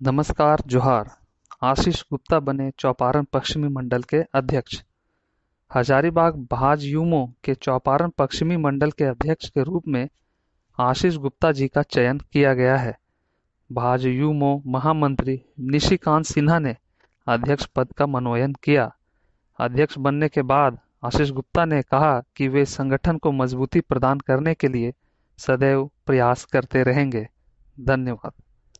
नमस्कार जोहार। आशीष गुप्ता बने चौपारण पश्चिमी मंडल के अध्यक्ष। हजारीबाग भाजयुमो के चौपारण पश्चिमी मंडल के अध्यक्ष के रूप में आशीष गुप्ता जी का चयन किया गया है। भाजयुमो महामंत्री निशिकांत सिन्हा ने अध्यक्ष पद का मनोनयन किया। अध्यक्ष बनने के बाद आशीष गुप्ता ने कहा कि वे संगठन को मजबूती प्रदान करने के लिए सदैव प्रयास करते रहेंगे। धन्यवाद।